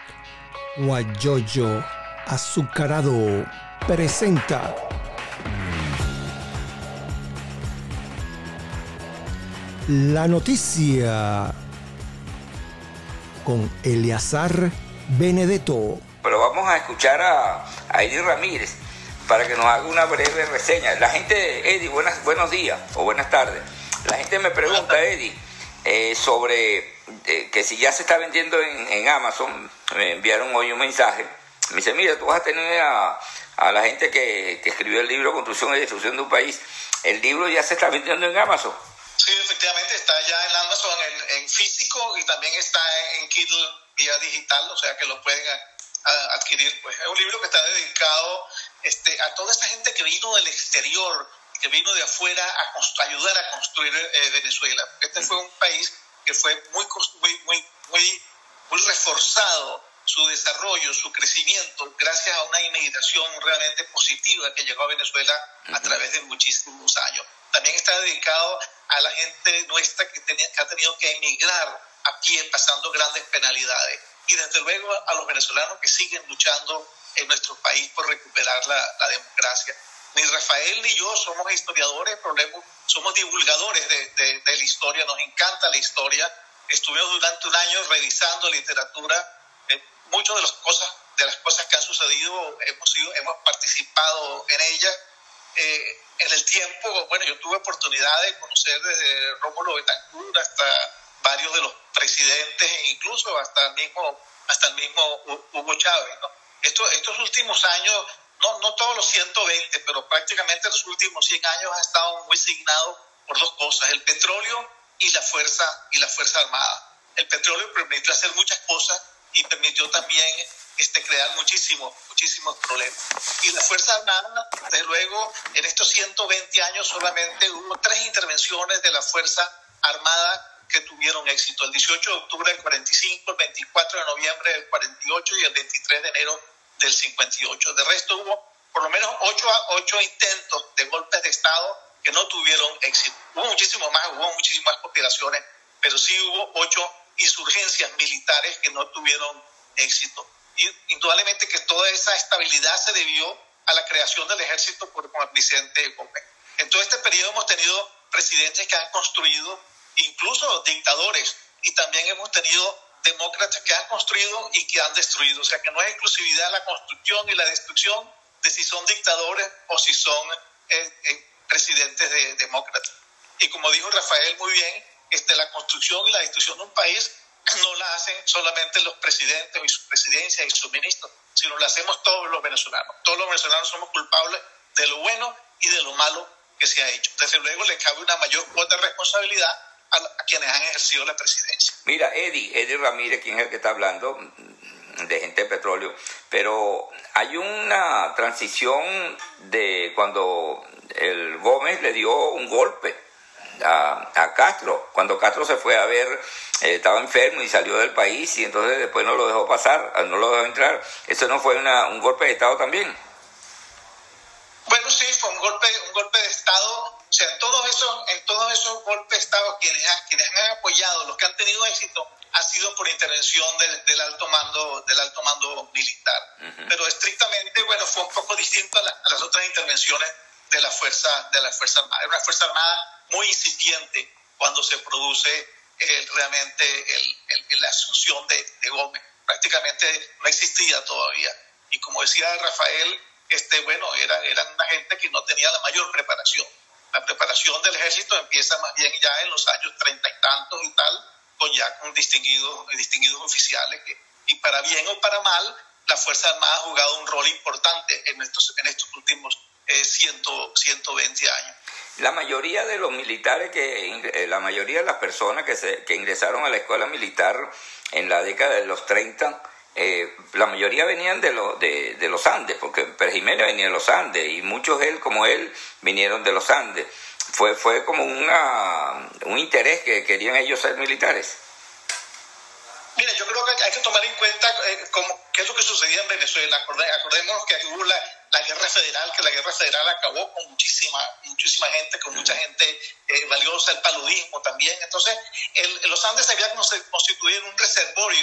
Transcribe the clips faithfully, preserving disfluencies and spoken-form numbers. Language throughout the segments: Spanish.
Guayoyo Azucarado presenta la noticia con Eleazar Benedetto. Pero vamos a escuchar a, a Eddie Ramírez para que nos haga una breve reseña. La gente, Eddie, buenas, buenos días o buenas tardes. La gente me pregunta, Eddie, eh, sobre eh, que si ya se está vendiendo en, en Amazon. Me enviaron hoy un mensaje. Me dice, mira, tú vas a tener a, a la gente que, que escribió el libro Construcción y Destrucción de un País. El libro ya se está vendiendo en Amazon. Sí, efectivamente, está ya en Amazon en, en físico y también está en Kindle vía digital, o sea que lo pueden a, a adquirir. Pues es un libro que está dedicado este, a toda esta gente que vino del exterior, que vino de afuera a constru- ayudar a construir eh, Venezuela. Este fue un país que fue muy, muy, muy, muy, muy reforzado su desarrollo, su crecimiento, gracias a una inmigración realmente positiva que llegó a Venezuela a través de muchísimos años. También está dedicado a la gente nuestra que, tenía, que ha tenido que emigrar a pie, pasando grandes penalidades. Y desde luego a los venezolanos que siguen luchando en nuestro país por recuperar la, la democracia. Ni Rafael ni yo somos historiadores, somos divulgadores de, de, de la historia, nos encanta la historia. Estuvimos durante un año revisando literatura. Eh, muchas de las cosas, de las cosas que han sucedido hemos, sido, hemos participado en ellas. Eh, en el tiempo, bueno, yo tuve oportunidad de conocer desde Rómulo Betancourt hasta varios de los presidentes e incluso hasta el mismo, hasta el mismo Hugo Chávez, ¿no? Esto, estos últimos años, no, no todos los ciento veinte, pero prácticamente los últimos cien años han estado muy signados por dos cosas, el petróleo y la fuerza, y la fuerza armada. El petróleo permitió hacer muchas cosas y permitió también este, crear muchísimos, muchísimos problemas. Y la Fuerza Armada, desde luego, en estos ciento veinte años solamente hubo tres intervenciones de la Fuerza Armada que tuvieron éxito. El dieciocho de octubre del cuarenta y cinco, el veinticuatro de noviembre del cuarenta y ocho y el veintitrés de enero del cincuenta y ocho. De resto hubo por lo menos ocho, ocho intentos de golpes de Estado que no tuvieron éxito. Hubo muchísimo más, hubo muchísimas conspiraciones, pero sí hubo ocho insurgencias militares que no tuvieron éxito. Y indudablemente que toda esa estabilidad se debió a la creación del ejército por el presidente Gómez. En todo este periodo hemos tenido presidentes que han construido, incluso dictadores, y también hemos tenido demócratas que han construido y que han destruido. O sea que no es exclusividad la construcción y la destrucción de si son dictadores o si son eh, eh, presidentes de, demócratas. Y como dijo Rafael muy bien, este, la construcción y la destrucción de un país no la hacen solamente los presidentes y su presidencia y sus ministros, sino la hacemos todos los venezolanos. Todos los venezolanos somos culpables de lo bueno y de lo malo que se ha hecho. Desde luego le cabe una mayor cuota de responsabilidad a, a quienes han ejercido la presidencia. Mira, Eddie, Eddie Ramírez, quien es el que está hablando, de gente de petróleo, pero hay una transición de cuando el Gómez le dio un golpe A, a Castro, cuando Castro se fue a ver, eh, estaba enfermo y salió del país y entonces después no lo dejó pasar, no lo dejó entrar. ¿Eso no fue una, un golpe de Estado también? Bueno, sí, fue un golpe, un golpe de Estado. O sea, en todos esos, en todos esos golpes de Estado, quienes han, quienes han apoyado, los que han tenido éxito, ha sido por intervención del, del alto mando, del alto mando militar. Uh-huh. Pero estrictamente, bueno, fue un poco distinto a, la, a las otras intervenciones de la fuerza, de la fuerza armada. Era una fuerza armada muy incipiente cuando se produce eh, realmente el, el, la asunción de, de Gómez. Prácticamente no existía todavía. Y como decía Rafael, este, bueno, era, eran una gente que no tenía la mayor preparación. La preparación del ejército empieza más bien ya en los años treinta y tantos y tal, con ya con distinguidos, distinguidos oficiales. Que, y para bien o para mal, la Fuerza Armada ha jugado un rol importante en estos, en estos últimos eh, ciento veinte años. La mayoría de los militares, que la mayoría de las personas que, se, que ingresaron a la escuela militar en la década de los treinta, eh, la mayoría venían de, lo, de, de los Andes, porque Pérez Jiménez venía de los Andes y muchos él como él vinieron de los Andes. Fue, fue como una, un interés que querían ellos ser militares. Mira, yo creo que hay que tomar en cuenta eh, cómo, qué es lo que sucedía en Venezuela. Acorde, acordemos que hubo la, la guerra federal, que la guerra federal acabó con muchísima, muchísima gente, con mucha gente eh, valiosa, el paludismo también. Entonces, el, los Andes se habían constituido en un reservorio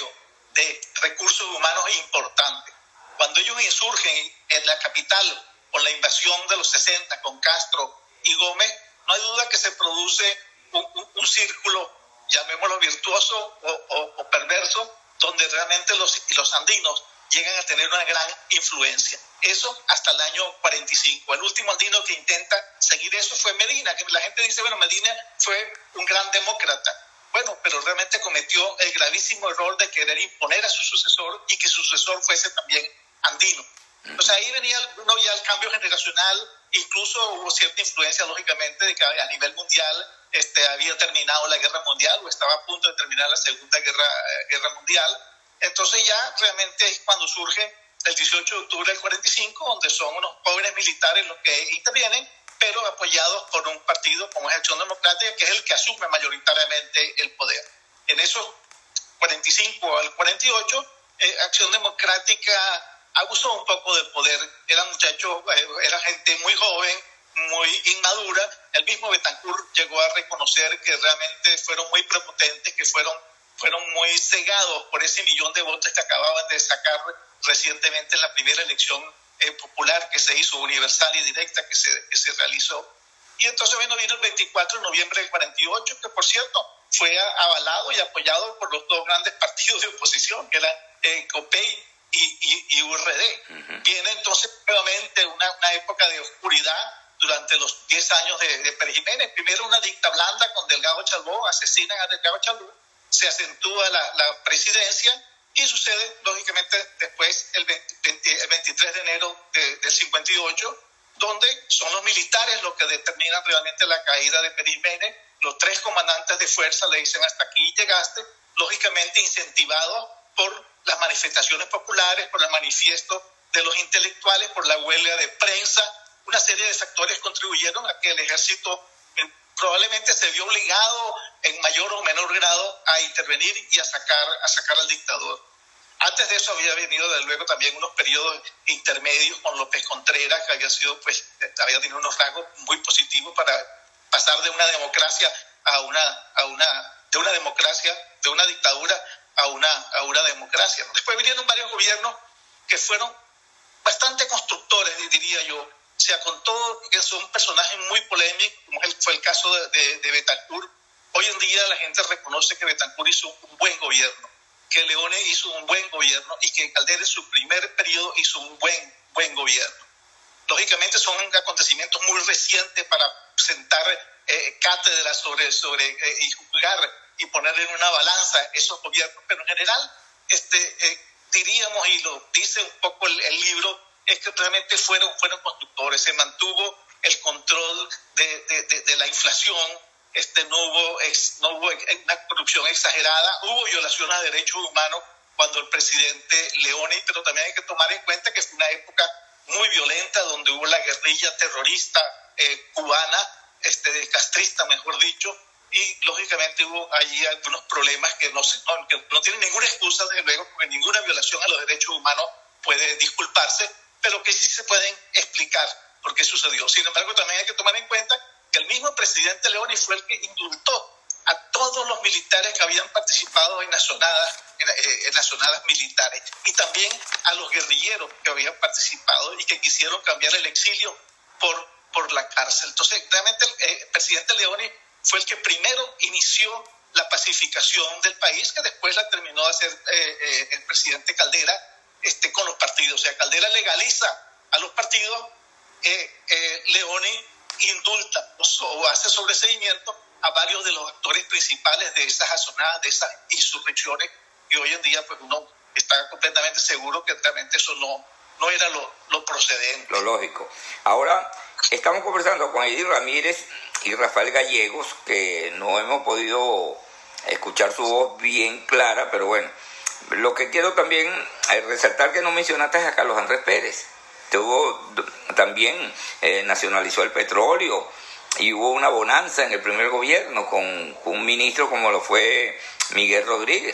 de recursos humanos importante. Cuando ellos insurgen en la capital con la invasión de los sesenta, con Castro y Gómez, no hay duda que se produce un, un, un círculo, llamémoslo virtuoso o, o, o perverso, donde realmente los, los andinos llegan a tener una gran influencia. Eso hasta el año cuarenta y cinco. El último andino que intenta seguir eso fue Medina, que la gente dice, bueno, Medina fue un gran demócrata. Bueno, pero realmente cometió el gravísimo error de querer imponer a su sucesor y que su sucesor fuese también andino. O sea, ahí venía uno ya el cambio generacional, incluso hubo cierta influencia, lógicamente, de que a nivel mundial este, había terminado la guerra mundial o estaba a punto de terminar la segunda guerra, guerra mundial. Entonces ya realmente es cuando surge el dieciocho de octubre del cuarenta y cinco, donde son unos jóvenes militares los que intervienen, pero apoyados por un partido como es Acción Democrática, que es el que asume mayoritariamente el poder. En esos cuarenta y cinco al cuarenta y ocho, eh, Acción Democrática abusó un poco del poder. Eran muchachos, eh, era gente muy joven, muy inmadura. El mismo Betancourt llegó a reconocer que realmente fueron muy prepotentes, que fueron, fueron muy cegados por ese millón de votos que acababan de sacar recientemente en la primera elección eh, popular que se hizo, universal y directa, que se, que se realizó. Y entonces bueno, vino el veinticuatro de noviembre del cuarenta y ocho, que por cierto fue avalado y apoyado por los dos grandes partidos de oposición, que eran eh, COPEI y, y, y U R D. Uh-huh. Viene entonces nuevamente una, una época de oscuridad durante los diez años de, de Pérez Jiménez. Primero una dicta blanda con Delgado Chalbó, asesinan a Delgado Chalbó, se acentúa la, la presidencia y sucede lógicamente después el, veinte, el veintitrés de enero de, del cincuenta y ocho, donde son los militares los que determinan realmente la caída de Pérez Jiménez. Los tres comandantes de fuerza le dicen hasta aquí llegaste, lógicamente incentivados por las manifestaciones populares, por el manifiesto de los intelectuales, por la huelga de prensa. Una serie de factores contribuyeron a que el ejército eh, probablemente se vio obligado en mayor o menor grado a intervenir y a sacar, a sacar al dictador. Antes de eso había venido desde luego también unos periodos intermedios con López Contreras, que había sido, pues, había tenido unos rasgos muy positivos para pasar de una democracia a una, a una, de una democracia, de una dictadura a una, a una democracia. Después vinieron varios gobiernos que fueron bastante constructores, diría yo. O sea, con todo que son personajes muy polémicos, como fue el caso de, de, de Betancourt. Hoy en día la gente reconoce que Betancourt hizo un buen gobierno, que Leone hizo un buen gobierno y que Caldera en su primer periodo hizo un buen, buen gobierno. Lógicamente son acontecimientos muy recientes para sentar eh, cátedra sobre, sobre eh, y juzgar y poner en una balanza esos gobiernos, pero en general este, eh, diríamos, y lo dice un poco el, el libro, es que realmente fueron, fueron constructores. Se mantuvo el control de, de, de, de la inflación, este, no, hubo, ex, no hubo una corrupción exagerada, hubo violaciones a derechos humanos cuando el presidente Leone, pero también hay que tomar en cuenta que fue una época muy violenta donde hubo la guerrilla terrorista eh, cubana, este, castrista mejor dicho, y lógicamente hubo allí algunos problemas que no, se, no, que no tienen ninguna excusa, desde luego, porque ninguna violación a los derechos humanos puede disculparse, pero que sí se pueden explicar por qué sucedió. Sin embargo, también hay que tomar en cuenta que el mismo presidente Leone fue el que indultó a todos los militares que habían participado en nacionadas, en, en nacionadas militares, y también a los guerrilleros que habían participado y que quisieron cambiar el exilio por, por la cárcel. Entonces, realmente el eh, presidente Leone fue el que primero inició la pacificación del país, que después la terminó de hacer eh, eh, el presidente Caldera este, con los partidos. O sea, Caldera legaliza a los partidos, eh, eh, Leone indulta o, o hace sobreseimiento a varios de los actores principales de esas azonadas, de esas insurrecciones, y hoy en día pues uno está completamente seguro que realmente eso no, no era lo, lo procedente. Lo lógico. Ahora estamos conversando con Eddie Ramírez y Rafael Gallegos, que no hemos podido escuchar su voz bien clara, pero bueno, lo que quiero también es resaltar que no mencionaste a Carlos Andrés Pérez. Tuvo, también eh, nacionalizó el petróleo y hubo una bonanza en el primer gobierno con, con un ministro como lo fue Miguel Rodríguez.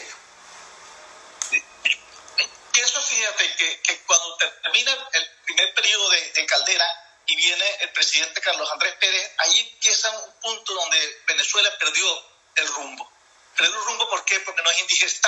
Pienso, fíjate, que, que cuando termina el primer periodo de, de Caldera y viene el presidente Carlos Andrés Pérez, ahí empieza un punto donde Venezuela perdió el rumbo. Perdió el rumbo, ¿por qué? Porque nos indigestamos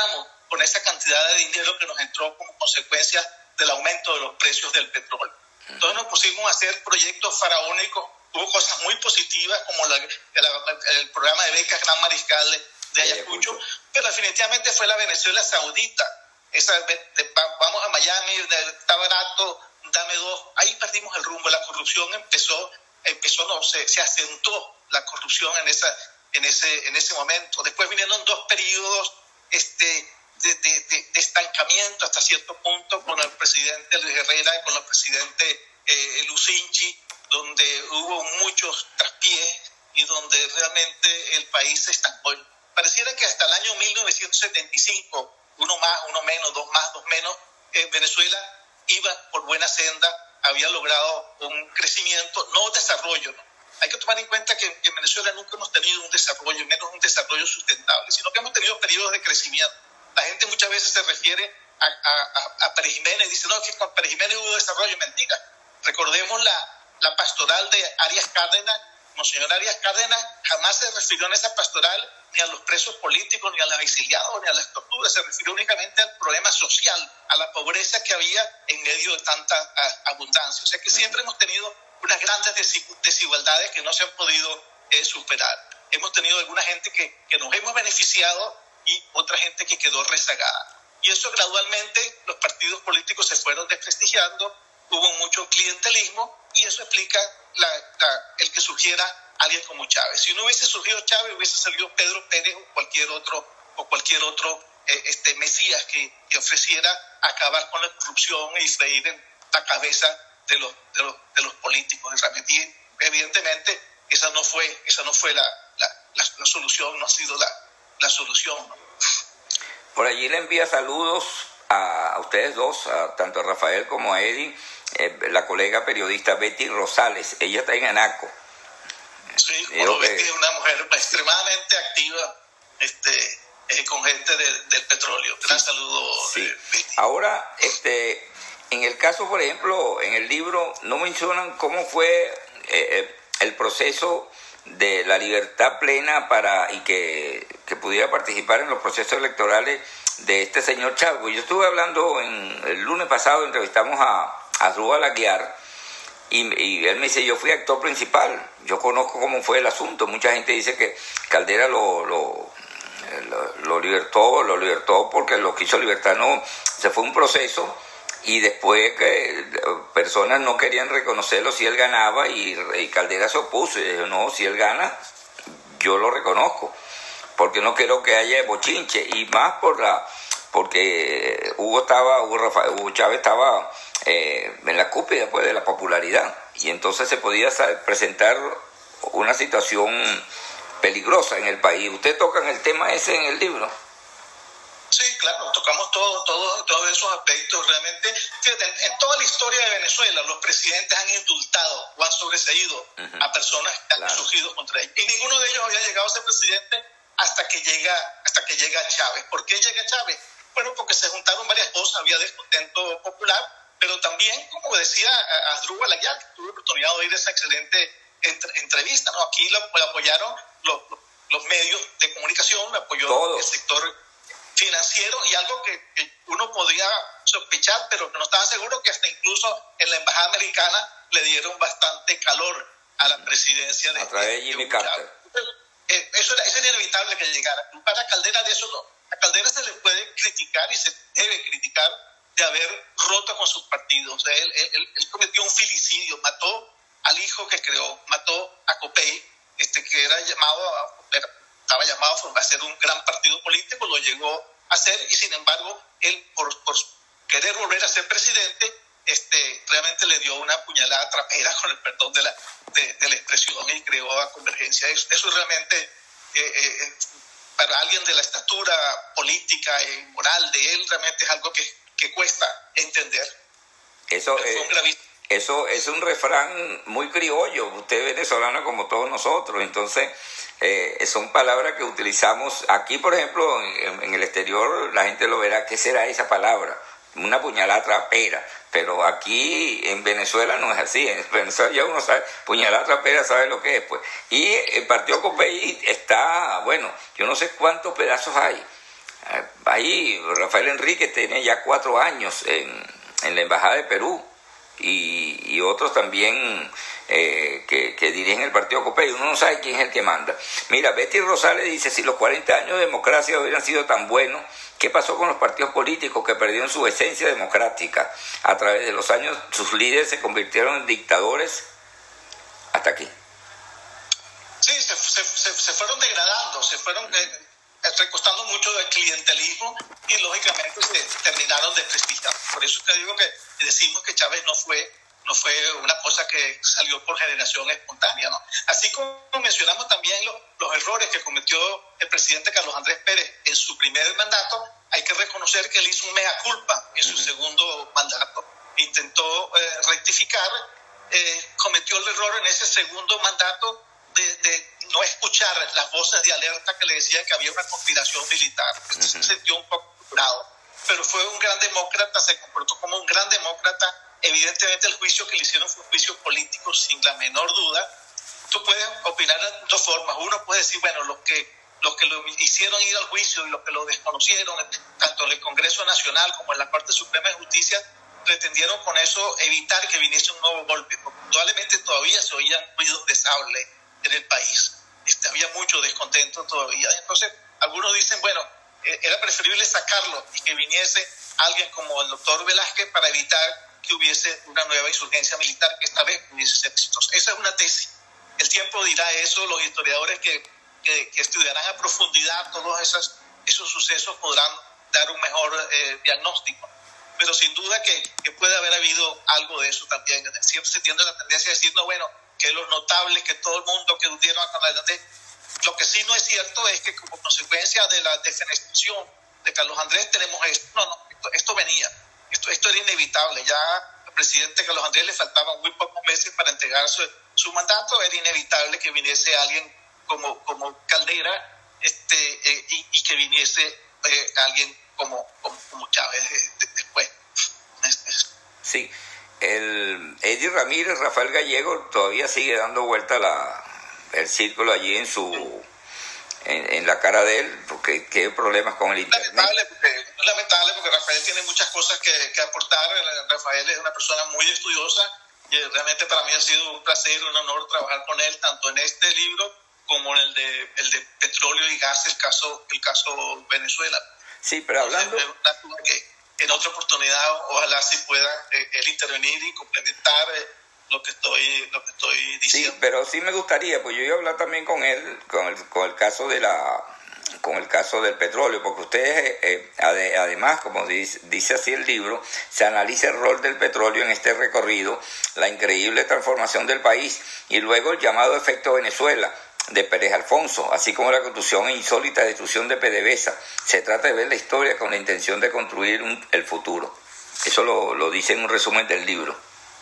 con esa cantidad de dinero que nos entró como consecuencia del aumento de los precios del petróleo. Entonces nos pusimos a hacer proyectos faraónicos. Hubo cosas muy positivas como la, el, el programa de becas Gran Mariscal de, de Ayacucho, pero definitivamente fue la Venezuela Saudita. Esa de, de, vamos a Miami, de, está barato, dame dos. Ahí perdimos el rumbo. La corrupción empezó, empezó no, se, se asentó la corrupción en, esa, en, ese, en ese momento. Después vinieron dos periodos este, de, de, de, de estancamiento hasta cierto punto con el presidente Luis Herrera y con el presidente eh, Lucinchi, donde hubo muchos traspiés y donde realmente el país se estancó. Pareciera que hasta el año mil novecientos setenta y cinco, uno más, uno menos, dos más, dos menos, eh, Venezuela iba por buena senda, había logrado un crecimiento, no desarrollo, ¿no? Hay que tomar en cuenta que, que en Venezuela nunca hemos tenido un desarrollo, menos un desarrollo sustentable, sino que hemos tenido periodos de crecimiento. La gente muchas veces se refiere a, a, a Pérez Jiménez y dice, no, que con Pérez Jiménez hubo desarrollo. Mentira. Recordemos la, la pastoral de Arias Cárdenas. Monseñor Arias Cárdenas jamás se refirió en esa pastoral ni a los presos políticos, ni a los exiliados, ni a las torturas. Se refirió únicamente al problema social, a la pobreza que había en medio de tanta a, abundancia. O sea que siempre hemos tenido unas grandes desigualdades que no se han podido eh, superar. Hemos tenido alguna gente que, que nos hemos beneficiado y otra gente que quedó rezagada. Y eso gradualmente los partidos políticos se fueron desprestigiando, hubo mucho clientelismo y eso explica la, la, el que surgiera alguien como Chávez. Si no hubiese surgido Chávez, hubiese salido Pedro Pérez o cualquier otro, o cualquier otro eh, este, mesías que, que ofreciera acabar con la corrupción y freír en la cabeza de los, de los, de los políticos. Y evidentemente esa no fue, esa no fue la, la, la, la solución, no ha sido la, la solución, ¿no? Por allí le envía saludos a, a ustedes dos, a, tanto a Rafael como a Eddie, eh, la colega periodista Betty Rosales. Ella está en Anaco. Sí, bueno, Betty es una mujer extremadamente activa, este, eh, con gente de, del petróleo. Gran sí, saludo, sí. Eh, Betty. Ahora, este, en el caso, por ejemplo, en el libro no mencionan cómo fue eh, el proceso de la libertad plena para y que, que pudiera participar en los procesos electorales de este señor Chávez. Yo estuve hablando en, el lunes pasado, entrevistamos a, a Asdrúbal Aguiar y, y él me dice, yo fui actor principal, yo conozco cómo fue el asunto. Mucha gente dice que Caldera lo, lo, lo, lo libertó, lo libertó porque lo quiso libertar. No, se fue un proceso y después que personas no querían reconocerlo si él ganaba y, y Caldera se opuso y dijo, no, si él gana, yo lo reconozco, porque no quiero que haya bochinche, y más por la porque Hugo estaba, Hugo, Rafael, Hugo Chávez estaba eh, en la cúspide después de la popularidad, y entonces se podía presentar una situación peligrosa en el país. ¿Usted toca el tema ese en el libro? Sí, claro, tocamos todo, todo, todos esos aspectos. Realmente, fíjate, en, en toda la historia de Venezuela, los presidentes han indultado o han sobreseído uh-huh. a personas que han claro. surgido contra ellos. Y ninguno de ellos había llegado a ser presidente hasta que llega, hasta que llega Chávez. ¿Por qué llega Chávez? Bueno, porque se juntaron varias cosas, había descontento popular, pero también, como decía Asdrúbal Aguiar, que tuve la oportunidad de oír esa excelente entre, entrevista, ¿no? Aquí lo, lo apoyaron los, los medios de comunicación, lo apoyó Todo. el sector financiero, y algo que, que uno podía sospechar, pero que no estaba seguro, que hasta incluso en la embajada americana le dieron bastante calor a la presidencia de, a través de Jimmy Carter. Eh, eso, era, eso era inevitable que llegara. Para Caldera de eso no. A Caldera se le puede criticar y se debe criticar de haber roto con sus partidos. O sea, él, él, él cometió un filicidio, mató al hijo que creó, mató a Copey, este, que era llamado a, era, estaba llamado a ser un gran partido político, lo llegó a hacer, y sin embargo, él por, por querer volver a ser presidente, este, realmente le dio una puñalada trapera, con el perdón de la, de, de la expresión, y creó a Convergencia. Eso, eso realmente, eh, eh, para alguien de la estatura política y moral de él, realmente es algo que, que cuesta entender. Eso es... Eso es un refrán muy criollo, usted es venezolano como todos nosotros, entonces eh, son palabras que utilizamos aquí, por ejemplo, en, en el exterior la gente lo verá, ¿qué será esa palabra? Una puñalada trapera, pero aquí en Venezuela no es así, en Venezuela ya uno sabe, puñalada trapera sabe lo que es, pues. Y el partido Copey está, bueno, yo no sé cuántos pedazos hay, Ahí Rafael Enríquez tiene ya cuatro años en, en la Embajada de Perú y, y otros también eh, que, que dirigen el partido Copey. Uno no sabe quién es el que manda. Mira, Betty Rosales dice, si los cuarenta años de democracia hubieran sido tan buenos, ¿qué pasó con los partidos políticos que perdieron su esencia democrática? A través de los años sus líderes se convirtieron en dictadores. Hasta aquí. Sí, se, se, se, se fueron degradando, se fueron eh, recostando mucho del clientelismo y lógicamente se terminaron de prestigiar. Por eso te digo que decimos que Chávez no fue, no fue una cosa que salió por generación espontánea, ¿no? Así como mencionamos también lo, los errores que cometió el presidente Carlos Andrés Pérez en su primer mandato, hay que reconocer que él hizo un mea culpa en su uh-huh. segundo mandato. Intentó eh, rectificar, eh, cometió el error en ese segundo mandato De, de no escuchar las voces de alerta que le decían que había una conspiración militar. Uh-huh. Se sintió un poco curado, pero fue un gran demócrata, se comportó como un gran demócrata. Evidentemente el juicio que le hicieron fue un juicio político, sin la menor duda. Tú puedes opinar de dos formas. Uno puede decir, bueno, los que, los que lo hicieron ir al juicio y los que lo desconocieron, tanto en el Congreso Nacional como en la Corte Suprema de Justicia, pretendieron con eso evitar que viniese un nuevo golpe. Probablemente todavía se oían ruidos de sable en el país. Este, había mucho descontento todavía. Entonces, algunos dicen, bueno, eh, era preferible sacarlo y que viniese alguien como el doctor Velázquez para evitar que hubiese una nueva insurgencia militar que esta vez pudiese ser exitosa. Esa es una tesis. El tiempo dirá eso, los historiadores que, que, que estudiarán a profundidad todos esos, esos sucesos podrán dar un mejor eh, diagnóstico. Pero sin duda que, que puede haber habido algo de eso también. Siempre se tiende la tendencia a decir, no, bueno, que los notables, que todo el mundo que hundieron a Carlos Andrés. Lo que sí no es cierto es que como consecuencia de la defenestración de Carlos Andrés tenemos esto. No, no, esto, esto venía, esto, esto era inevitable. Ya al presidente Carlos Andrés le faltaban muy pocos meses para entregar su, su mandato, era inevitable que viniese alguien como, como Caldera este, eh, y, y que viniese eh, alguien como, como, como Chávez eh, de, después. Sí. El Eddie Ramírez, Rafael Gallego todavía sigue dando vuelta la, el círculo allí en su en, en la cara de él, porque tiene problemas con el internet. Lamentable porque, lamentable porque Rafael tiene muchas cosas que, que aportar. Rafael es una persona muy estudiosa y realmente para mí ha sido un placer, un honor trabajar con él, tanto en este libro como en el de, el de petróleo y gas, el caso, el caso Venezuela. Sí, pero hablando... Entonces, en otra oportunidad ojalá sí pueda eh, él intervenir y complementar eh, lo que estoy lo que estoy diciendo. Sí, pero sí me gustaría, pues yo iba a hablar también con él con el, con el caso de la con el caso del petróleo, porque ustedes eh, ade, además, como dice, dice así el libro, se analiza el rol del petróleo en este recorrido, la increíble transformación del país y luego el llamado efecto Venezuela de Pérez Alfonso, así como la construcción e insólita destrucción de PDVSA. Se trata de ver la historia con la intención de construir un, el futuro. Eso lo, lo dice en un resumen del libro.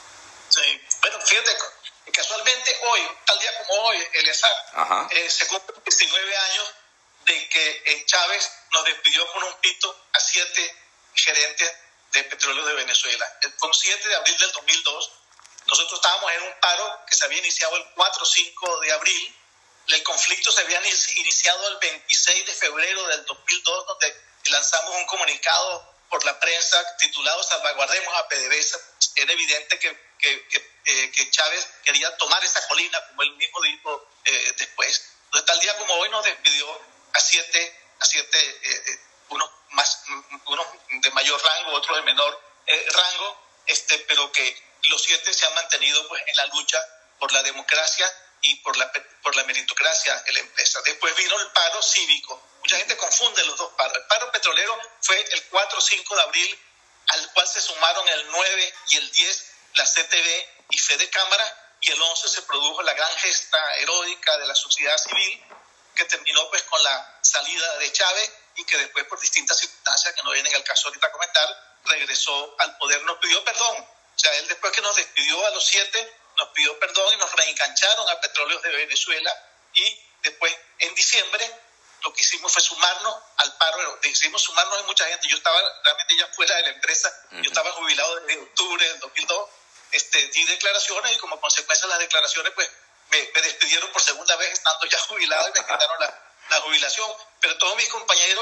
Sí, bueno, fíjate, casualmente hoy, tal día como hoy, Eleazar, eh, se cumplen diecinueve años de que eh, Chávez nos despidió con un pito a siete gerentes de petróleo de Venezuela. Fue un siete de abril del dos mil dos. Nosotros estábamos en un paro que se había iniciado el cuatro o cinco de abril. El conflicto se había iniciado el veintiséis de febrero del dos mil dos, donde lanzamos un comunicado por la prensa titulado Salvaguardemos a PDVSA. Era evidente que, que, que, eh, que Chávez quería tomar esa colina, como él mismo dijo eh, después. Entonces, tal día como hoy nos despidió a siete, a siete eh, unos, más, unos de mayor rango, otros de menor eh, rango, este, pero que los siete se han mantenido pues, en la lucha por la democracia y por la, por la meritocracia en la empresa. Después vino el paro cívico. Mucha gente confunde los dos paros. El paro petrolero fue el cuatro o cinco de abril, al cual se sumaron el nueve y el diez la C T V y Fede Cámara, y el once se produjo la gran gesta heroica de la sociedad civil, que terminó pues con la salida de Chávez y que después, por distintas circunstancias que no vienen al caso ahorita a comentar, regresó al poder, nos pidió perdón. O sea, él después que nos despidió a los siete, nos pidió perdón y nos reengancharon a Petróleos de Venezuela, y después en diciembre lo que hicimos fue sumarnos al paro. Hicimos sumarnos a mucha gente. Yo estaba realmente ya fuera de la empresa, uh-huh. Yo estaba jubilado desde octubre del dos mil dos, este, di declaraciones y como consecuencia de las declaraciones pues me, me despidieron por segunda vez estando ya jubilado y me quitaron la, la jubilación, pero todos mis compañeros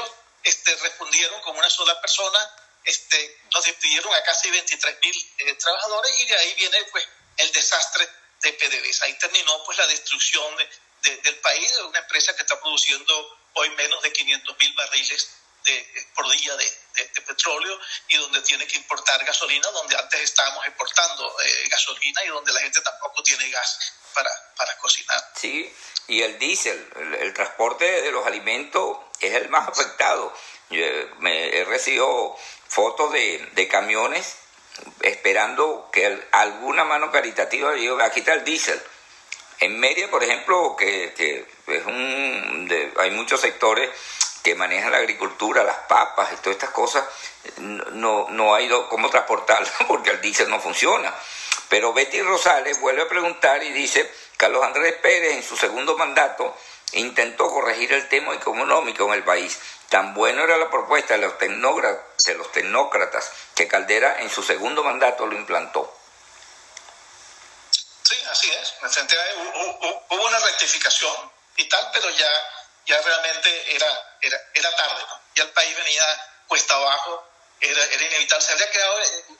este, respondieron como una sola persona, este, nos despidieron a casi veintitrés mil eh, trabajadores y de ahí viene pues el desastre de PDVSA. Ahí terminó pues la destrucción de, de, del país, de una empresa que está produciendo hoy menos de quinientos mil barriles de, por día de, de, de petróleo, y donde tiene que importar gasolina, donde antes estábamos exportando eh, gasolina y donde la gente tampoco tiene gas para, para cocinar. Sí, y el diésel, el, el transporte de los alimentos es el más afectado. Yo me he recibido fotos de, de camiones esperando que el, alguna mano caritativa diga, aquí está el diésel. En Mérida, por ejemplo, que, que es un de, hay muchos sectores que manejan la agricultura, las papas y todas estas cosas, no, no hay cómo transportarlo porque el diésel no funciona. Pero Betty Rosales vuelve a preguntar y dice, Carlos Andrés Pérez en su segundo mandato intentó corregir el tema económico en el país. Tan buena era la propuesta de los, tecnócratas, de los tecnócratas que Caldera en su segundo mandato lo implantó. Sí, así es. Hubo, hubo una rectificación y tal, pero ya, ya realmente era, era, era tarde, ¿no? Ya el país venía cuesta abajo, era, era inevitable. Se habría creado,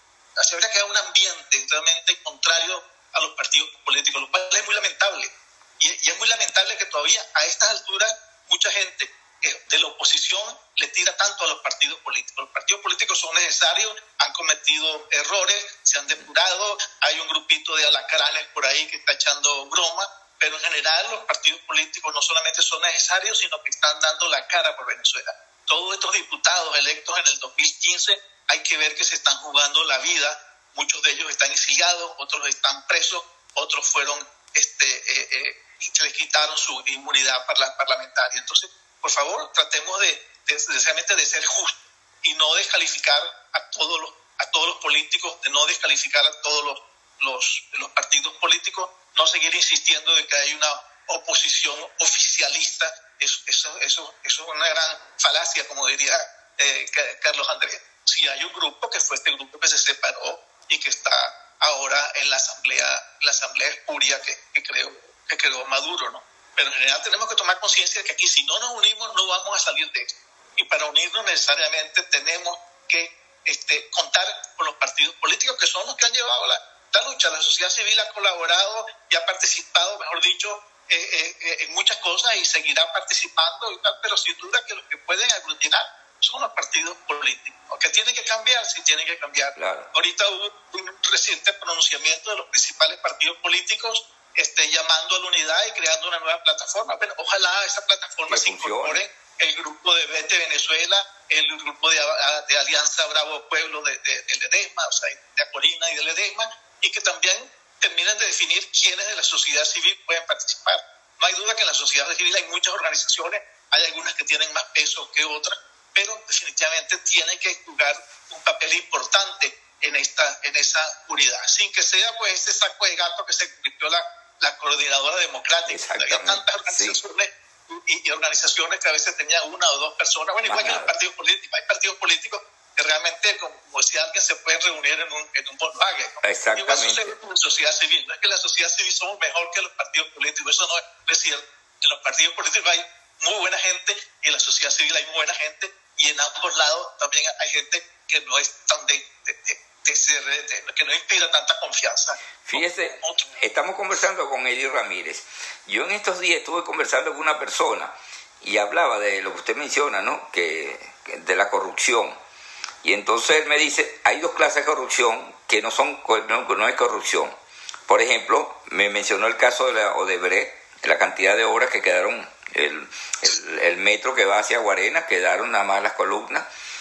se habría creado un ambiente realmente contrario a los partidos políticos, lo cual es muy lamentable. Y, y es muy lamentable que todavía a estas alturas mucha gente de la oposición le tira tanto a los partidos políticos. Los partidos políticos son necesarios, han cometido errores, se han depurado, hay un grupito de alacranes por ahí que está echando broma, pero en general los partidos políticos no solamente son necesarios, sino que están dando la cara por Venezuela. Todos estos diputados electos en el dos mil quince hay que ver que se están jugando la vida, muchos de ellos están exiliados, otros están presos, otros fueron, este, eh, eh, se les quitaron su inmunidad parlamentaria. Entonces, por favor, tratemos de, de, de, de ser justos y no descalificar a todos los, a todos los políticos, de no descalificar a todos los, los, los partidos políticos, no seguir insistiendo de que hay una oposición oficialista. Eso, eso, eso, eso es una gran falacia, como diría eh, Carlos Andrés. Si hay un grupo, que fue este grupo que se separó y que está ahora en la asamblea, la asamblea espuria que, que, creo, que creó Maduro, ¿no? Pero en general tenemos que tomar conciencia de que aquí, si no nos unimos, no vamos a salir de esto. Y para unirnos necesariamente tenemos que este, contar con los partidos políticos, que son los que han llevado la, la lucha. La sociedad civil ha colaborado y ha participado, mejor dicho, eh, eh, en muchas cosas y seguirá participando y tal, pero sin duda que los que pueden aglutinar son los partidos políticos. Que tienen que cambiar, sí tienen que cambiar. Claro. Ahorita hubo un reciente pronunciamiento de los principales partidos políticos Este, llamando a la unidad y creando una nueva plataforma. Bueno, ojalá a esa plataforma se incorpore el grupo de Vete Venezuela, el grupo de, de Alianza Bravo Pueblo de, de, de Ledesma, o sea, de Acolina y de Ledesma, y que también terminen de definir quiénes de la sociedad civil pueden participar. No hay duda que en la sociedad civil hay muchas organizaciones, hay algunas que tienen más peso que otras, pero definitivamente tienen que jugar un papel importante en esta en esa unidad, sin que sea pues ese saco de gato que se convirtió la la coordinadora democrática. Había tantas organizaciones, sí. y, y organizaciones que a veces tenían una o dos personas, bueno, igual que los partidos políticos. Hay partidos políticos que realmente, como, como decía alguien, se pueden reunir en un, en un Volkswagen, ¿no? Exactamente. Igual sucede con la sociedad civil. No es que la sociedad civil somos mejor que los partidos políticos, eso no es, no es cierto. En los partidos políticos hay muy buena gente y en la sociedad civil hay muy buena gente, y en ambos lados también hay gente que no es tan de, de, de De ser, de, que no inspira tanta confianza. Fíjese, estamos conversando con Eddie Ramírez. Yo en estos días estuve conversando con una persona y hablaba de lo que usted menciona, ¿no? Que, que de la corrupción. Y entonces él me dice, hay dos clases de corrupción que no son no, no es corrupción. Por ejemplo, me mencionó el caso de la Odebrecht, la cantidad de obras que quedaron, el, el, el metro que va hacia Guarena, quedaron nada más las columnas.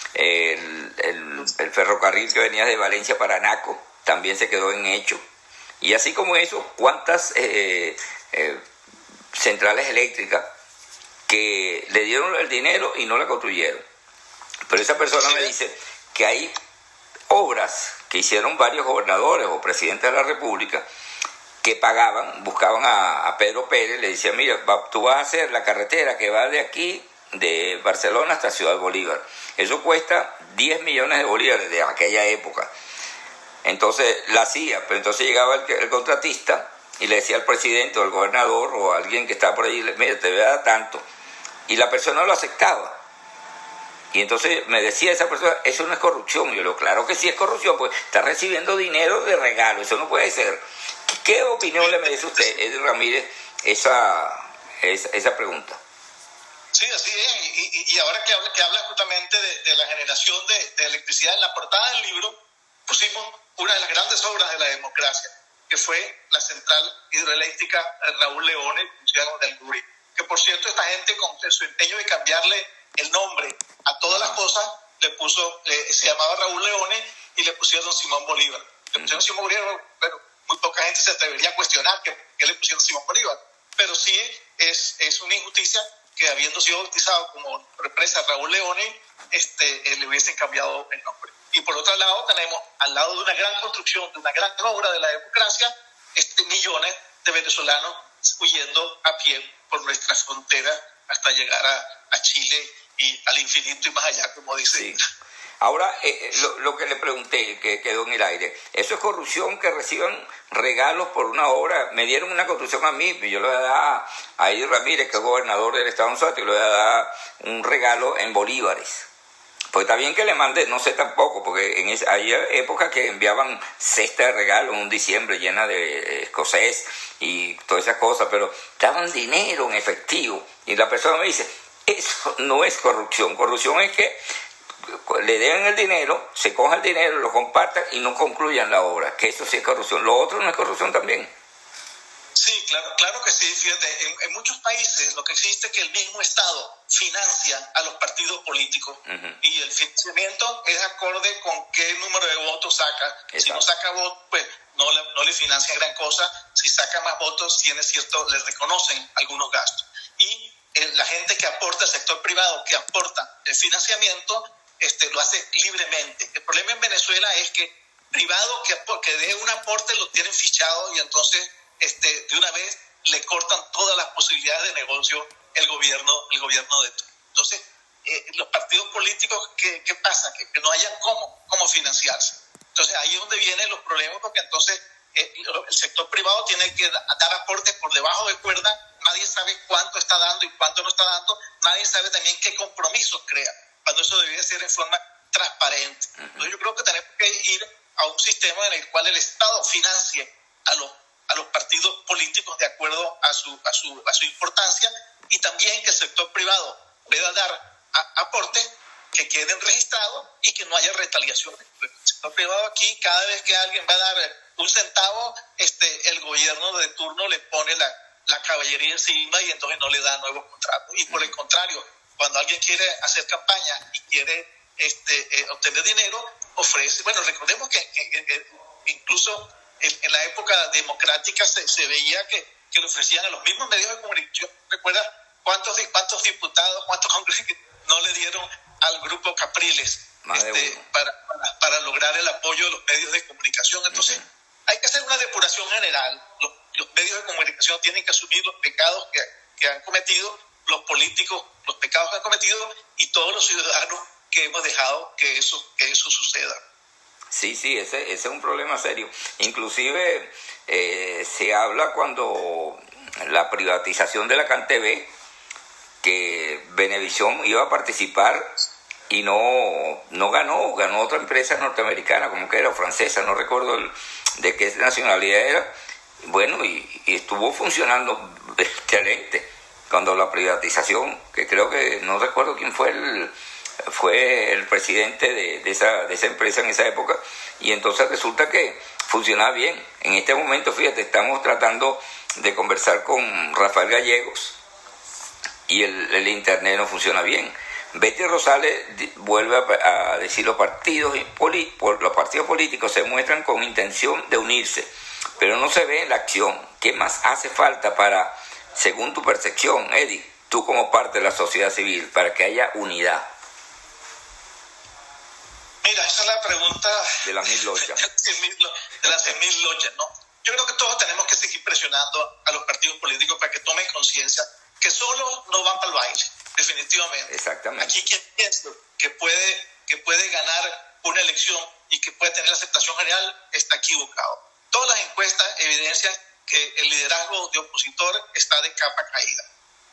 El, el, el ferrocarril que venía de Valencia para Anaco también se quedó en hecho. Y así como eso, cuántas eh, eh, centrales eléctricas que le dieron el dinero y no la construyeron. Pero esa persona me dice que hay obras que hicieron varios gobernadores o presidentes de la República que pagaban, buscaban a, a Pedro Pérez, le decían, mira, va, tú vas a hacer la carretera que va de aquí, de Barcelona hasta Ciudad Bolívar. Eso cuesta diez millones de bolívares de aquella época. Entonces la hacía, pero entonces llegaba el, el contratista y le decía al presidente o al gobernador o a alguien que estaba por ahí, mira, te voy a dar tanto. Y la persona lo aceptaba. Y entonces me decía esa persona, eso no es corrupción. Y yo le digo, claro que sí es corrupción, pues está recibiendo dinero de regalo, eso no puede ser. ¿Qué, qué opinión le merece usted, Eddie Ramírez, esa, esa, esa pregunta? Sí, así es. Y, y, y ahora que habla, que habla justamente de, de la generación de, de electricidad, en la portada del libro pusimos una de las grandes obras de la democracia, que fue la central hidroeléctrica Raúl Leone, en Ciudad de Alguri. Que por cierto, esta gente con su empeño de cambiarle el nombre a todas las cosas, le puso, le, se llamaba Raúl Leone y le pusieron Simón Bolívar. Le pusieron Simón Bolívar, pero muy poca gente se atrevería a cuestionar que, que le pusieron Simón Bolívar. Pero sí es, es una injusticia que habiendo sido bautizado como represa Raúl Leone, este, eh, le hubiesen cambiado el nombre. Y por otro lado tenemos, al lado de una gran construcción, de una gran obra de la democracia, este, millones de venezolanos huyendo a pie por nuestra frontera hasta llegar a, a Chile y al infinito y más allá, como dice. Sí. Ahora, eh, lo, lo que le pregunté, que quedó en el aire, ¿eso es corrupción que reciban regalos por una obra? Me dieron una construcción a mí, yo le voy a dar a Eddie Ramírez, que es gobernador del estado de González, le voy a dar un regalo en bolívares. Pues está bien que le mande, no sé tampoco, porque en esa, hay épocas que enviaban cesta de regalos en un diciembre llena de escocés y todas esas cosas, pero daban dinero en efectivo. Y la persona me dice, eso no es corrupción. Corrupción es que le den el dinero, se coja el dinero, lo compartan y no concluyan la obra, que eso sí es corrupción. Lo otro no es corrupción también. Sí, claro, claro que sí. Fíjate, en, en muchos países lo que existe es que el mismo Estado financia a los partidos políticos. Uh-huh. Y el financiamiento es acorde con qué número de votos saca. Exacto. Si no saca votos, pues no le, no le financia gran cosa. Si saca más votos, tiene cierto, le reconocen algunos gastos. Y eh, la gente que aporta, el sector privado que aporta el financiamiento, este, lo hace libremente. El problema en Venezuela es que privado que, que dé un aporte lo tienen fichado y entonces Este, de una vez le cortan todas las posibilidades de negocio el gobierno, el gobierno de turno. Entonces, eh, los partidos políticos, ¿qué, qué pasa? Que, que no hayan cómo, cómo financiarse. Entonces, ahí es donde vienen los problemas, porque entonces eh, el sector privado tiene que dar aportes por debajo de cuerda, nadie sabe cuánto está dando y cuánto no está dando, nadie sabe también qué compromisos crea, cuando eso debería ser en forma transparente. Entonces, yo creo que tenemos que ir a un sistema en el cual el Estado financie a los a los partidos políticos de acuerdo a su, a su, a su importancia, y también que el sector privado pueda dar a, aportes que queden registrados y que no haya retaliaciones. El sector privado aquí, cada vez que alguien va a dar un centavo, este, el gobierno de turno le pone la, la caballería encima y entonces no le da nuevos contratos. Y por el contrario, cuando alguien quiere hacer campaña y quiere este, eh, obtener dinero, ofrece, bueno, recordemos que, que, que incluso en la época democrática se, se veía que, que le ofrecían a los mismos medios de comunicación. ¿Recuerdas cuántos, cuántos diputados, cuántos congresistas no le dieron al grupo Capriles este, para, para, para lograr el apoyo de los medios de comunicación? Entonces, uh-huh. hay que hacer una depuración general. Los, los medios de comunicación tienen que asumir los pecados que, que han cometido, los políticos, los pecados que han cometido, y todos los ciudadanos que hemos dejado que eso, que eso suceda. Sí, sí, ese, ese es un problema serio. Inclusive eh, se habla cuando la privatización de la CanTV, que Venevisión iba a participar y no, no ganó, ganó otra empresa norteamericana, como que era, o francesa, no recuerdo el, de qué nacionalidad era. Bueno, y, y estuvo funcionando excelente cuando la privatización, que creo que, no recuerdo quién fue el... fue el presidente de, de, esa, de esa empresa en esa época, y entonces resulta que funcionaba bien. En este momento, fíjate, estamos tratando de conversar con Rafael Gallegos y el, el internet no funciona bien. Betty Rosales vuelve a, a decir los partidos, los partidos políticos se muestran con intención de unirse, pero no se ve en la acción. ¿Qué más hace falta para, según tu percepción, Eddie, tú como parte de la sociedad civil, para que haya unidad? Mira, esa es la pregunta de las mil lochas. De las cien mil lochas, ¿no? Yo creo que todos tenemos que seguir presionando a los partidos políticos para que tomen conciencia que solo no van para el baile, definitivamente. Exactamente. Aquí quien piensa que puede, que puede ganar una elección y que puede tener la aceptación general está equivocado. Todas las encuestas evidencian que el liderazgo de opositor está de capa caída.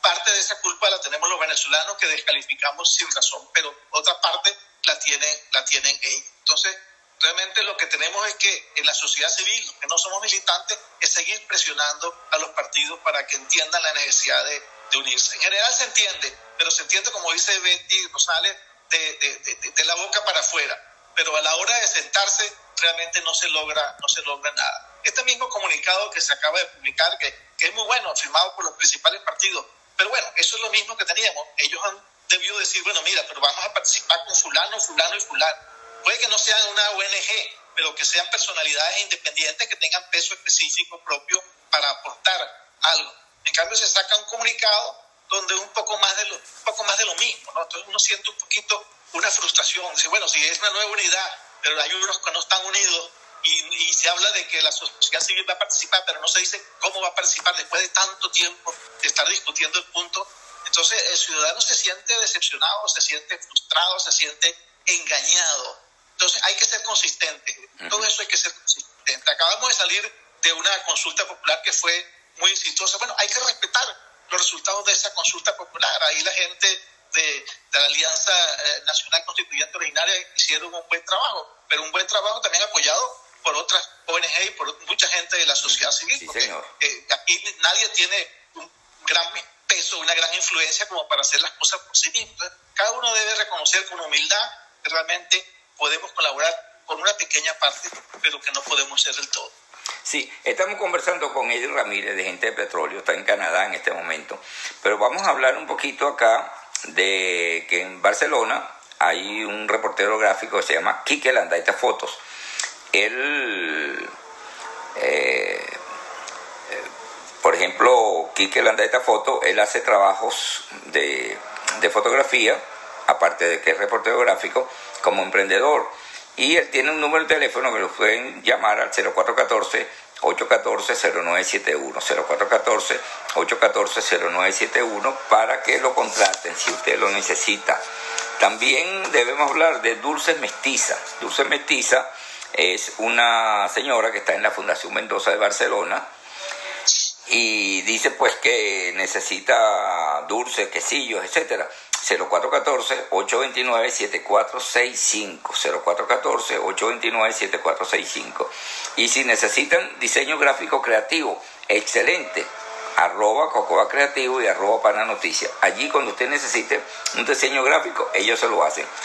parte de esa culpa la tenemos los venezolanos, que descalificamos sin razón, pero otra parte la tienen, la tienen ellos. Entonces, realmente lo que tenemos es que en la sociedad civil, los que no somos militantes, es seguir presionando a los partidos para que entiendan la necesidad de, de unirse. En general se entiende, pero se entiende, como dice Betty Rosales, de, de, de, de la boca para afuera. Pero a la hora de sentarse, realmente no se logra, no se logra nada. Este mismo comunicado que se acaba de publicar, que, que es muy bueno, firmado por los principales partidos, pero bueno, eso es lo mismo que teníamos. Ellos han debido decir, bueno, mira, pero vamos a participar con fulano, fulano y fulano. Puede que no sean una O N G, pero que sean personalidades independientes que tengan peso específico propio para aportar algo. En cambio, se saca un comunicado donde un poco más de lo, un poco más de lo mismo, ¿no? Entonces uno siente un poquito una frustración. Dice, bueno, si es una nueva unidad, pero hay unos que no están unidos y, y se habla de que la sociedad civil va a participar, pero no se dice cómo va a participar después de tanto tiempo de estar discutiendo el punto. Entonces el ciudadano se siente decepcionado, se siente frustrado, se siente engañado. Entonces hay que ser consistente. Todo eso hay que ser consistente. Acabamos de salir de una consulta popular que fue muy exitosa. Bueno, hay que respetar los resultados de esa consulta popular. Ahí la gente de, de la Alianza Nacional Constituyente Originaria hicieron un buen trabajo, pero un buen trabajo también apoyado por otras O N G y por mucha gente de la sociedad civil. Sí, porque señor. Eh, aquí nadie tiene un gran peso, una gran influencia como para hacer las cosas por sí mismo. Entonces, cada uno debe reconocer con humildad que realmente podemos colaborar con una pequeña parte, pero que no podemos ser del todo. Sí, estamos conversando con Eddie Ramírez, de Gente de Petróleo, está en Canadá en este momento, pero vamos a hablar un poquito acá de que en Barcelona hay un reportero gráfico que se llama Quique Landaeta Fotos. Él, eh, eh, por ejemplo, Quique Landaeta Fotos, él hace trabajos de, de fotografía, aparte de que es reportero gráfico, como emprendedor, y él tiene un número de teléfono que lo pueden llamar al cero cuatro uno cuatro, ocho uno cuatro, cero nueve siete uno, cero cuatro uno cuatro, ocho uno cuatro, cero nueve siete uno, para que lo contraten si usted lo necesita. También debemos hablar de Dulce Mestiza. Dulce Mestiza es una señora que está en la Fundación Mendoza de Barcelona y dice pues que necesita dulces, quesillos, etcétera. cero cuatro uno cuatro, ocho dos nueve, siete cuatro seis cinco, cero cuatro uno cuatro, ocho dos nueve, siete cuatro seis cinco. Y si necesitan diseño gráfico creativo, excelente, arroba Cocoa Creativo y arroba Pana Noticias. Allí cuando usted necesite un diseño gráfico, ellos se lo hacen.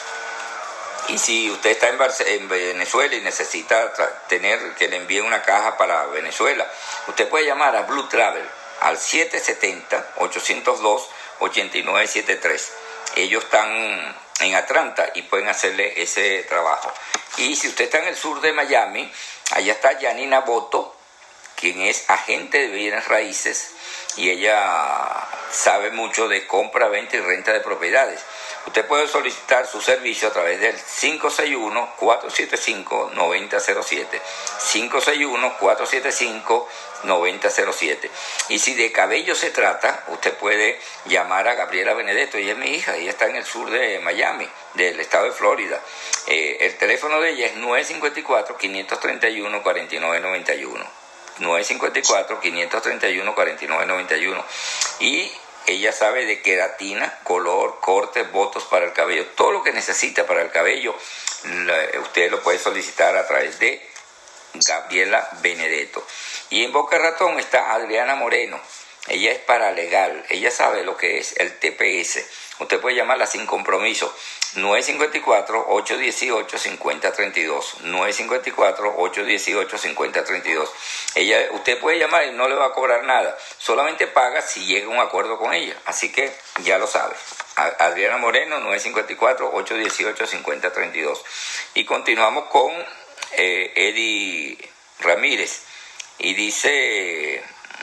Y si usted está en, Barce- en Venezuela y necesita tra- tener que le envíen una caja para Venezuela, usted puede llamar a Blue Travel al siete siete cero, ocho cero dos, ocho nueve siete tres. Ellos están en Atlanta y pueden hacerle ese trabajo. Y si usted está en el sur de Miami, allá está Janina Boto, quien es agente de bienes raíces, y ella sabe mucho de compra, venta y renta de propiedades. Usted puede solicitar su servicio a través del cinco seis uno, cuatro siete cinco, nueve cero cero siete, cinco seis uno, cuatro siete cinco, nueve cero cero siete. Y si de cabello se trata, usted puede llamar a Gabriela Benedetto. Ella es mi hija, ella está en el sur de Miami, del estado de Florida. Eh, el teléfono de ella es nueve cinco cuatro, cinco tres uno, cuatro nueve nueve uno. nueve cinco cuatro, cinco tres uno, cuatro nueve nueve uno. Y ella sabe de queratina, color, corte, botos para el cabello. Todo lo que necesita para el cabello, la, usted lo puede solicitar a través de Gabriela Benedetto. Y en Boca Ratón está Adriana Moreno. Ella es paralegal. Ella sabe lo que es el T P S. Usted puede llamarla sin compromiso. nueve cinco cuatro, ocho uno ocho, cinco cero tres dos. nueve cinco cuatro, ocho uno ocho, cinco cero tres dos. Ella, usted puede llamar y no le va a cobrar nada. Solamente paga si llega a un acuerdo con ella. Así que ya lo sabe. Adriana Moreno, nueve cinco cuatro, ocho uno ocho, cinco cero tres dos. Y continuamos con eh, Eddie Ramírez. Y dice,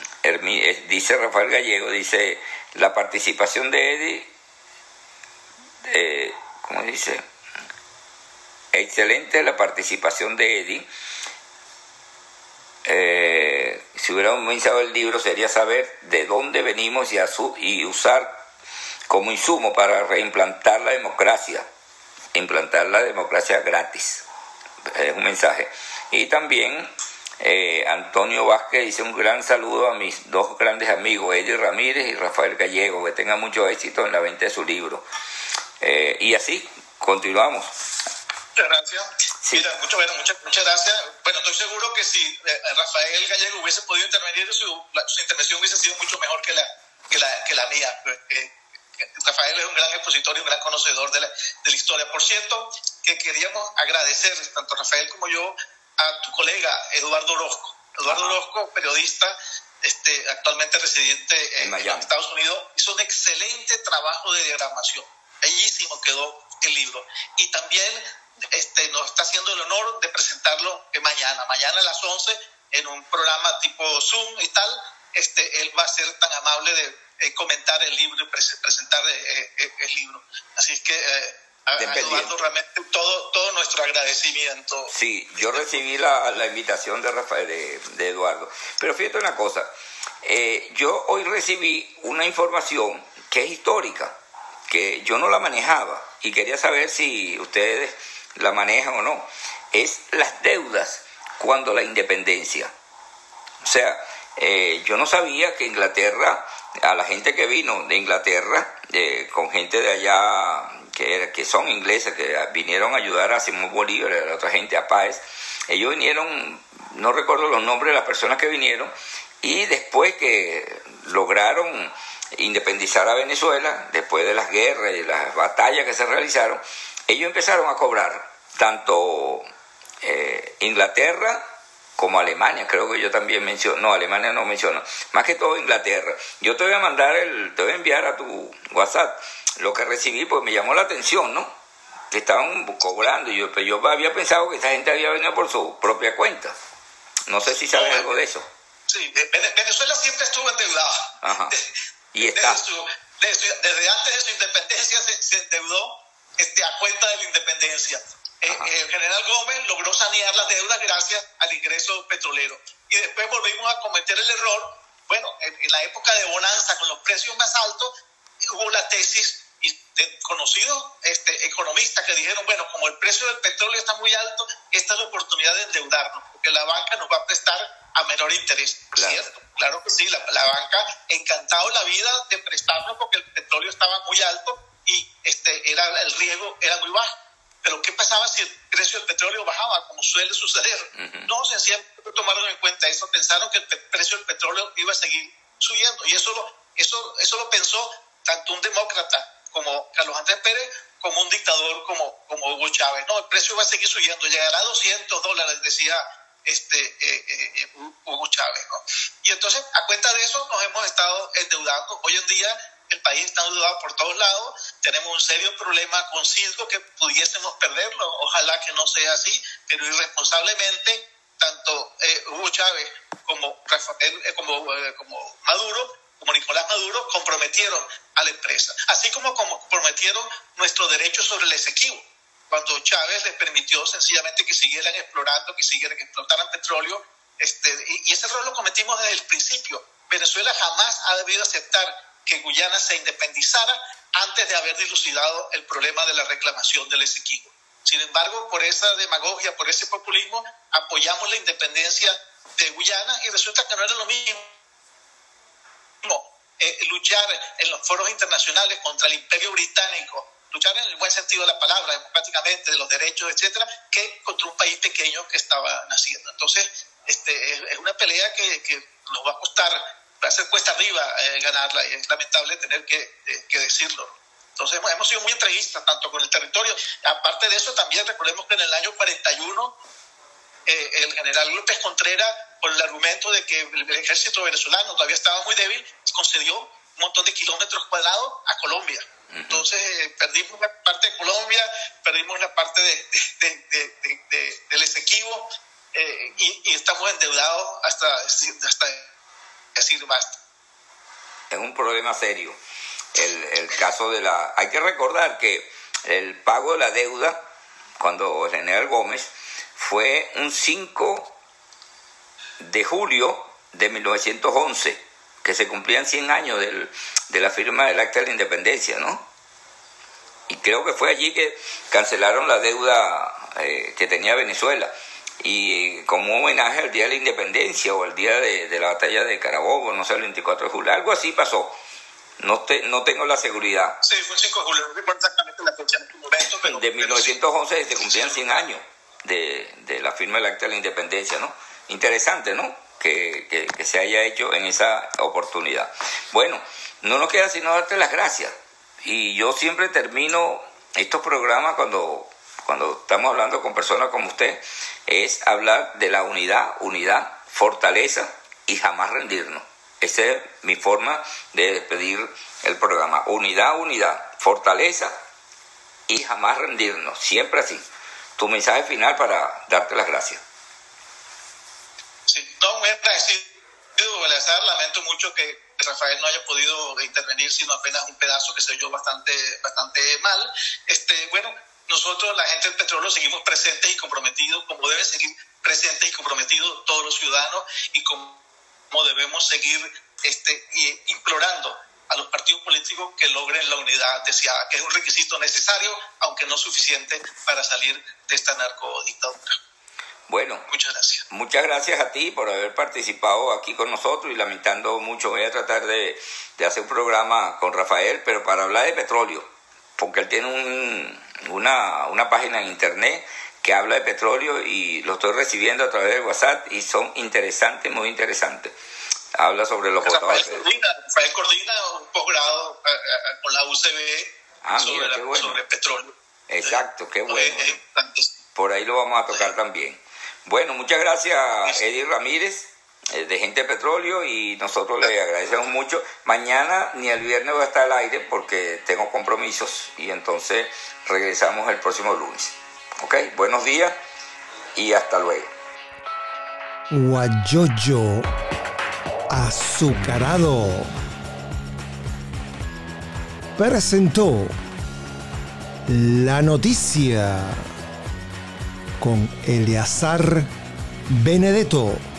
dice Rafael Gallego, dice, la participación de Eddie, eh, ¿cómo dice? Excelente la participación de Eddie. Eh, si hubiéramos comenzado el libro sería saber de dónde venimos y, a su, y usar como insumo para reimplantar la democracia, implantar la democracia gratis. Es un mensaje. Y también Eh, Antonio Vázquez dice un gran saludo a mis dos grandes amigos, Eddie Ramírez y Rafael Gallego, que tengan mucho éxito en la venta de su libro. Eh, y así, continuamos. Muchas gracias. Sí. Mira, mucho, bueno, muchas, muchas gracias. Bueno, estoy seguro que si eh, Rafael Gallego hubiese podido intervenir, su, la, su intervención hubiese sido mucho mejor que la, que la, que la mía. Eh, Rafael es un gran expositor y un gran conocedor de la, de la historia. Por cierto, que queríamos agradecer, tanto Rafael como yo, a tu colega Eduardo Orozco. Eduardo Ajá. Orozco, periodista, este, actualmente residente en, en los Estados Unidos, hizo un excelente trabajo de diagramación. Bellísimo quedó el libro. Y también este, nos está haciendo el honor de presentarlo mañana. Mañana a las once, en un programa tipo Zoom y tal, este, él va a ser tan amable de eh, comentar el libro y pre- presentar eh, eh, el libro. Así es que... Eh, A, a Eduardo, realmente todo, todo nuestro agradecimiento. Sí, yo recibí la, la invitación de Rafael, de, de Eduardo. Pero fíjate una cosa, eh, yo hoy recibí una información que es histórica, que yo no la manejaba y quería saber si ustedes la manejan o no. Es las deudas cuando la independencia. O sea, eh, yo no sabía que Inglaterra, a la gente que vino de Inglaterra, eh, con gente de allá... Que, que son ingleses, que vinieron a ayudar a Simón Bolívar y a la otra gente, a Páez. Ellos vinieron, no recuerdo los nombres de las personas que vinieron, y después que lograron independizar a Venezuela, después de las guerras y las batallas que se realizaron, ellos empezaron a cobrar tanto eh, Inglaterra como Alemania, creo que yo también menciono, no, Alemania no menciono, más que todo Inglaterra. Yo te voy a mandar, el, te voy a enviar a tu WhatsApp lo que recibí, pues me llamó la atención, ¿no? Que estaban cobrando, y yo, pero yo había pensado que esa gente había venido por su propia cuenta. No sé si sabes no, algo de eso. Sí, Venezuela siempre estuvo endeudada. Ajá. Y está. Desde, su, desde, desde antes de su independencia se, se endeudó este, a cuenta de la independencia. Eh, el general Gómez logró sanear las deudas gracias al ingreso petrolero. Y después volvimos a cometer el error. Bueno, en, en la época de bonanza, con los precios más altos, hubo la tesis de conocidos este, economistas que dijeron, bueno, como el precio del petróleo está muy alto, esta es la oportunidad de endeudarnos, porque la banca nos va a prestar a menor interés. Claro. ¿Cierto? Claro que sí, la, la banca encantado la vida de prestarnos porque el petróleo estaba muy alto y este, era, el riesgo era muy bajo. Pero ¿qué pasaba si el precio del petróleo bajaba, como suele suceder? Uh-huh. No, sencillamente tomaron en cuenta eso, pensaron que el pe- precio del petróleo iba a seguir subiendo, y eso lo, eso, eso lo pensó tanto un demócrata como Carlos Andrés Pérez, como un dictador como, como Hugo Chávez. No, el precio va a seguir subiendo, llegará a doscientos dólares, decía este, eh, eh, Hugo Chávez, ¿no? Y entonces, a cuenta de eso, nos hemos estado endeudando. Hoy en día, el país está endeudado por todos lados, tenemos un serio problema con Cisco que pudiésemos perderlo, ojalá que no sea así, pero irresponsablemente, tanto eh, Hugo Chávez como, Rafael, eh, como, eh, como Maduro, como Nicolás Maduro, comprometieron a la empresa, así como comprometieron nuestro derecho sobre el Esequibo, cuando Chávez les permitió sencillamente que siguieran explorando, que siguieran, que explotaran petróleo, este, y, y ese error lo cometimos desde el principio. Venezuela jamás ha debido aceptar que Guyana se independizara antes de haber dilucidado el problema de la reclamación del Esequibo. Sin embargo, por esa demagogia, por ese populismo, apoyamos la independencia de Guyana y resulta que no era lo mismo eh, luchar en los foros internacionales contra el Imperio Británico, luchar en el buen sentido de la palabra, democráticamente, de los derechos, etcétera, que contra un país pequeño que estaba naciendo. Entonces, este, es, es una pelea que, que nos va a costar, va a ser cuesta arriba eh, ganarla, y es lamentable tener que, eh, que decirlo. Entonces, hemos, hemos sido muy entreguistas, tanto con el territorio. Aparte de eso, también recordemos que en el año cuarenta y uno, eh, el general López Contreras, por el argumento de que el ejército venezolano todavía estaba muy débil, concedió un montón de kilómetros cuadrados a Colombia. Entonces, eh, perdimos una parte de Colombia, perdimos una parte de, de, de, de, de, del Esequibo, eh, y, y estamos endeudados hasta, hasta decir basta. Es un problema serio. El, el caso de la... Hay que recordar que el pago de la deuda, cuando el general Gómez, fue un cinco de julio de mil novecientos once, que se cumplían cien años del, de la firma del Acta de la Independencia, ¿no? Y creo que fue allí que cancelaron la deuda eh, que tenía Venezuela. y como un homenaje al Día de la Independencia o al día de, de la batalla de Carabobo, no sé, el veinticuatro de julio, algo así pasó. No, te, no tengo la seguridad. Sí, fue el cinco de julio, no recuerdo exactamente la fecha en este momento, pero... De mil novecientos once sí. se cumplían cien años de, de la firma del Acta de la Independencia, ¿no? Interesante, ¿no? Que, que, que se haya hecho en esa oportunidad. Bueno, no nos queda sino darte las gracias. Y yo siempre termino estos programas cuando, cuando estamos hablando con personas como usted, es hablar de la unidad, unidad, fortaleza y jamás rendirnos. Esa es mi forma de despedir el programa. Unidad, unidad, fortaleza y jamás rendirnos. Siempre así. Tu mensaje final para darte las gracias. Sí, no, muy agradecido, Eleazar. Lamento mucho que Rafael no haya podido intervenir, sino apenas un pedazo que se oyó bastante, bastante mal. Este, bueno, nosotros, la gente del petróleo, seguimos presentes y comprometidos, como deben seguir presentes y comprometidos todos los ciudadanos, y como debemos seguir este, implorando a los partidos políticos que logren la unidad deseada, que es un requisito necesario, aunque no suficiente, para salir de esta narcodictadura. Bueno, muchas gracias. Muchas gracias a ti por haber participado aquí con nosotros, y lamentando mucho, voy a tratar de, de hacer un programa con Rafael, pero para hablar de petróleo, porque él tiene un, una, una página en internet que habla de petróleo y lo estoy recibiendo a través de WhatsApp y son interesantes, muy interesantes. Habla sobre los Rafael coordina, Rafael coordina un posgrado eh, eh, con la U C B ah, sobre, mira, qué bueno. sobre petróleo. Exacto, qué bueno. Eh, eh, Por ahí lo vamos a tocar sí. también. Bueno, muchas gracias, Eddie Ramírez, de Gente de Petróleo, y nosotros le agradecemos mucho. Mañana ni el viernes voy a estar al aire porque tengo compromisos, y entonces regresamos el próximo lunes. Ok, buenos días y hasta luego. Guayoyo azucarado presentó la noticia con Eleazar Benedetto.